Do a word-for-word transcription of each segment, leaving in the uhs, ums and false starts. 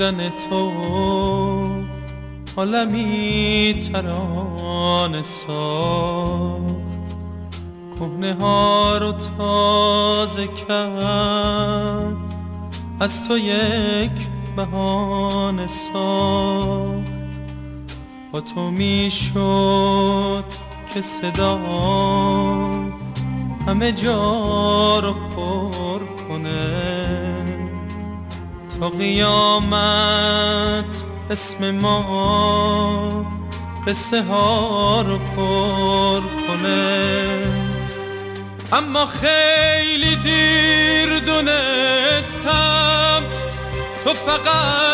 بودن تو عالمی ترانه ساخت، کهنه ها رو تازه کرد، از تو یک بهانه ساخت. با تو می شد که صدا همه جا رو پر کنه، تا قیامت اسم ما قصه ها رو پر کنه. اما خیلی دیر دونستم تو فقط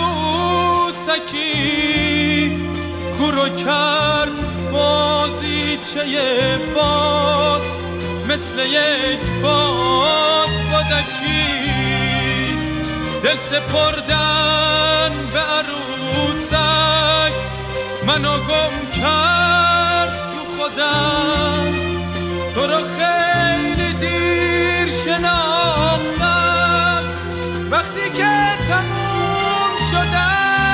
عروسکی، کورو کرد بازیچه باد مثل یک باد بادکی. دل سپردن به عروسک منو گم کرد تو خودم، تو رو خیلی دیر شناختم وقتی که تموم شدم.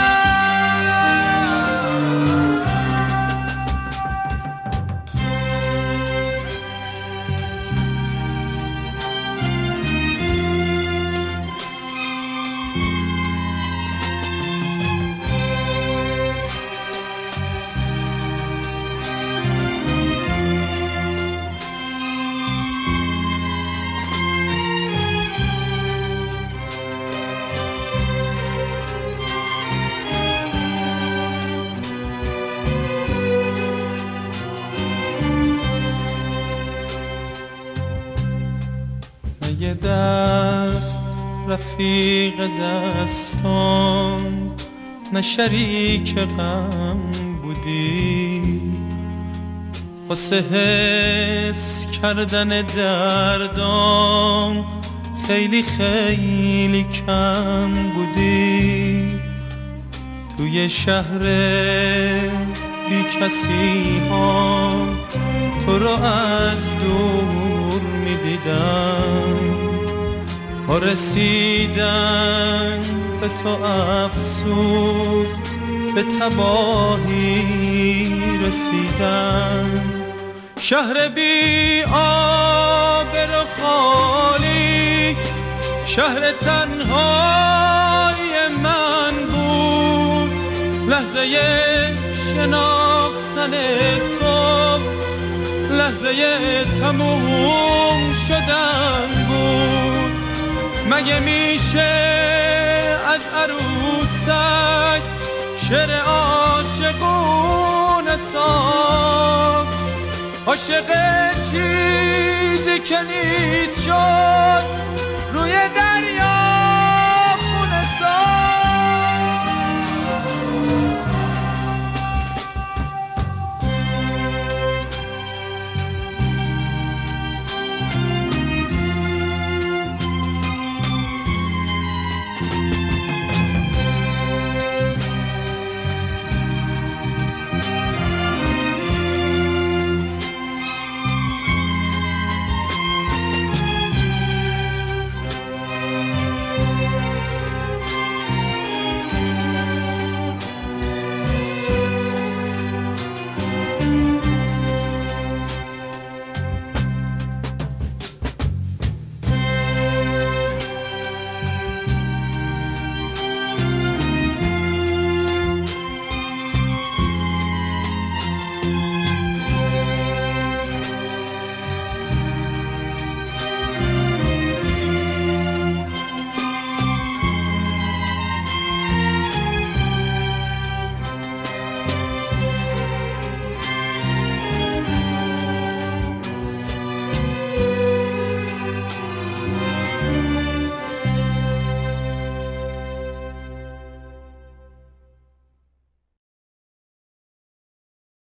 یه دست رفیق دستان، نه شریک غم بودی، واسه حس کردن دردام خیلی خیلی کم بودی. توی شهر بی کسی ها تو رو از دور می دیدم، با رسیدن به تو افسوس به تباهی رسیدم. شهر بی آبر و خالی شهر تنهای من بود، لحظه شناختن تو لحظه تموم شدن بود. مگه میشه از عروسک شعر عاشقونه ساخت؟ عاشق چیزی که نیست شد روی دریا خونه ساخت.